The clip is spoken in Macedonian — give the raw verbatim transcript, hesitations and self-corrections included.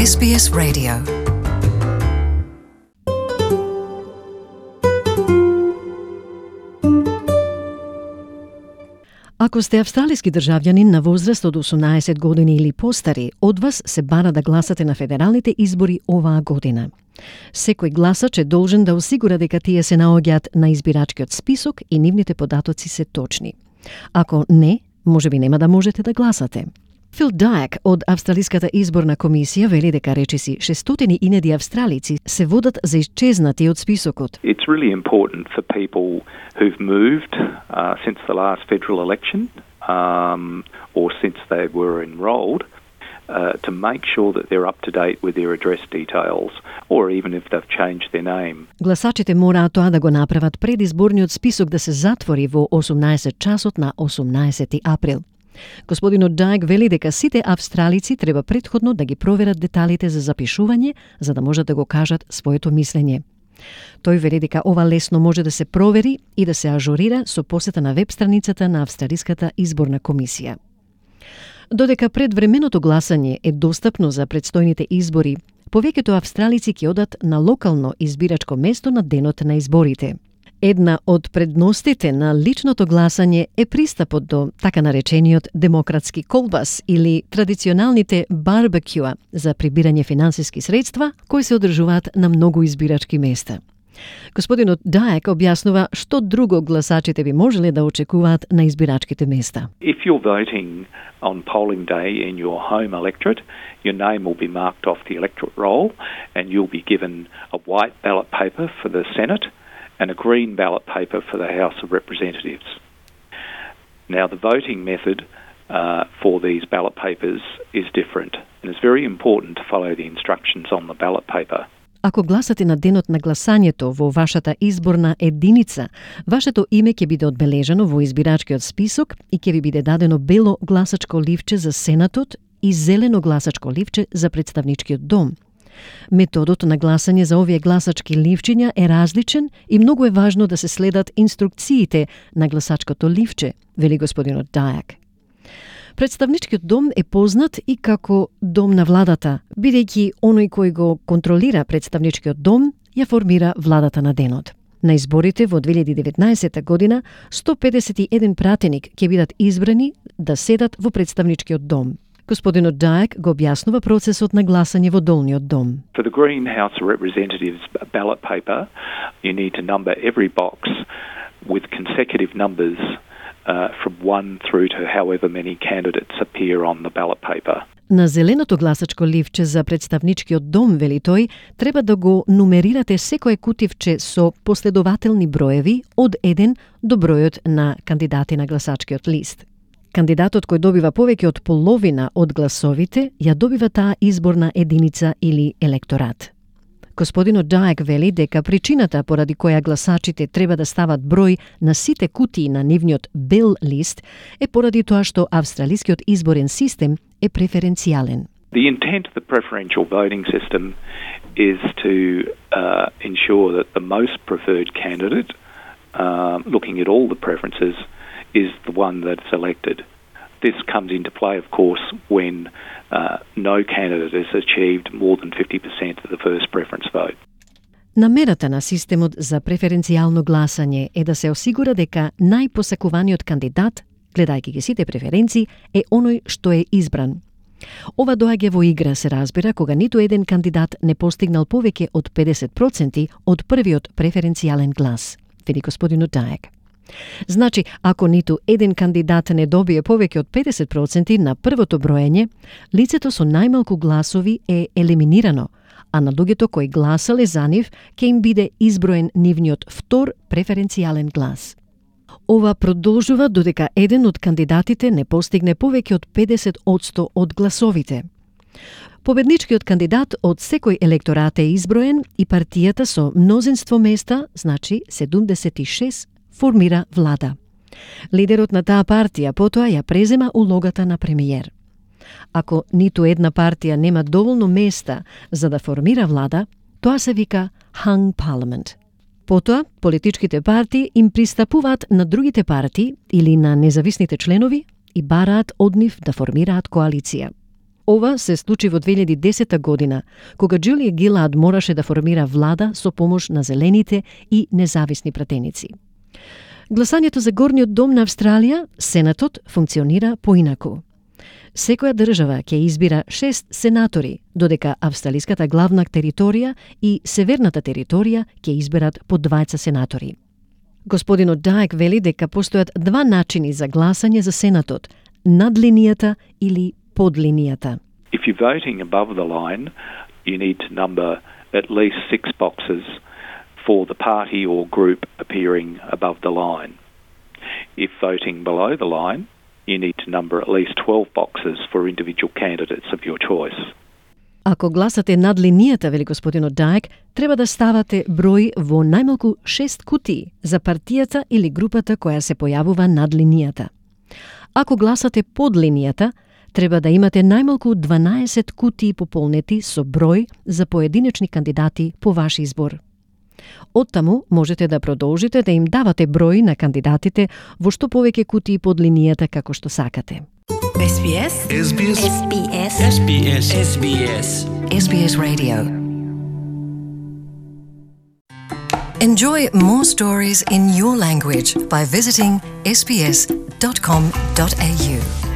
Ес Би Ес Radio. Ако сте австралиски државјанин на возраст од осумнаесет години или постари, од вас се бара да гласате на федералните избори оваа година. Секој гласач е должен да осигура дека тие се наоѓаат на избирачкиот список и нивните податоци се точни. Ако не, можеби нема да можете да гласате. Фил Дайек од Австралиската изборна комисија вели дека речиси шестстотини илјади австралици се водат за исчезнати од списокот. It's really important for people who've moved uh, since the last federal election um, or since they were enrolled uh, to make sure that they're up to date with their address details or even if they've changed their name. Гласачите мораат тоа да го направат пред изборниот список да се затвори во осумнаесет часот на осумнаесети април. Господинот Дайек вели дека сите австралици треба претходно да ги проверат деталите за запишување, за да можат да го кажат своето мислење. Тој вели дека ова лесно може да се провери и да се ажурира со посета на веб страницата на Австралиската изборна комисија. Додека предвременото гласање е достапно за предстојните избори, повеќето австралици ќе одат на локално избирачко место на денот на изборите. Една од предностите на личното гласање е пристапот до така наречениот демократски колбас или традиционалните барбекюа за прибирање финансиски средства кои се одржуваат на многу избирачки места. Господинот Дайек објаснува што друго гласачите би можеле да очекуваат на избирачките места. If you're voting on polling day in your home electorate, your name will be marked off the electorate roll and you'll be given a white ballot paper for the Senate and a green ballot paper for the House of Representatives. Now, the voting method uh, for these ballot papers is different, and it's very important to follow the instructions on the ballot paper. Ако гласате на денот на гласањето во вашата изборна единица, вашето име ќе биде одбележано во избирачкиот список и ќе ви биде дадено бело гласачко ливче за Сенатот и зелено гласачко ливче за представничкиот дом. Методот на гласање за овие гласачки ливчиња е различен и многу е важно да се следат инструкциите на гласачкото ливче, вели господинот Дайек. Представничкиот дом е познат и како дом на владата, бидејќи оној кој го контролира представничкиот дом ја формира владата на денот. На изборите во две илјади и деветнаесетта година сто педесет и еден пратеник ќе бидат избрани да седат во представничкиот дом. Господинот Дайек го објаснува процесот на гласање во долниот дом. For the Green House of Representatives ballot paper, you need to number every box with consecutive numbers uh, from one through to however many candidates appear on the ballot paper. На зеленото гласачко ливче за представничкиот дом, вели тој, треба да го нумерирате секое кутивче со последователни броеви од еден до бројот на кандидати на гласачкиот лист. Кандидатот кој добива повеќе од половина од гласовите, ја добива таа изборна единица или електорат. Господинот Дайек вели дека причината поради која гласачите треба да стават број на сите кутии на нивниот бел лист е поради тоа што австралискиот изборен систем е преференцијален. The intent of the preferential voting system is to uh, ensure that the most preferred candidate, uh, looking at all the preferences, is the one that's elected. This comes into play, of course, when uh, no candidate has achieved more than fifty percent of the first preference vote. Намерата на системот за преференцијално гласање е да се осигура дека најпосакуваниот кандидат, гледајќи ги сите преференции, е оној што е избран. Ова доаѓа во игра, се разбира, кога ниту еден кандидат не постигнал повеќе од педесет проценти од првиот преференцијален глас, вели господинот Дайек. Значи, ако ниту еден кандидат не добие повеќе од педесет проценти на првото броење, лицето со најмалку гласови е елиминирано, а на луѓето кои гласале за нив ќе им биде изброен нивниот втор преференцијален глас. Ова продолжува додека еден од кандидатите не постигне повеќе од педесет одсто од гласовите. Победничкиот кандидат од секој електорат е изброен и партијата со мнозинство места, значи седумдесет и шест, формира влада. Лидерот на таа партија потоа ја презема улогата на премиер. Ако ниту една партија нема доволно места за да формира влада, тоа се вика hung parliament. Потоа, политичките партии им пристапуваат на другите партии или на независните членови и бараат од нив да формираат коалиција. Ова се случи во две илјади и десета година, кога Джулија Гилад мораше да формира влада со помош на зелените и независни пратеници. Гласањето за горниот дом на Австралија, Сенатот, функционира поинаку. Секоја држава ќе избира шест сенатори, додека австралиската главна територија и северната територија ќе изберат по двајца сенатори. Господинот Даек вели дека постојат два начини за гласање за Сенатот – над линијата или под линијата. If you're voting above the line, you need to number at least six boxes for the party or group appearing above the line. If voting below the line, you need to number at least twelve boxes for individual candidates of your choice. Ако гласате над линијата, вели господинот Даек, треба да ставате број во најмалку шест кутии за партијата или групата која се појавува над линијата. Ако гласате под линијата, треба да имате најмалку дванаесет кутии пополнети со број за поединечни кандидати по ваш избор. Оттаму можете да продолжите да им давате број на кандидатите во што повеќе кутии под линијата како што сакате. Ес Би Ес Ес Би Ес Ес Би Ес Ес Би Ес Ес Би Ес Ес Би Ес Radio. Enjoy more stories in your language by visiting s b s dot com dot a u.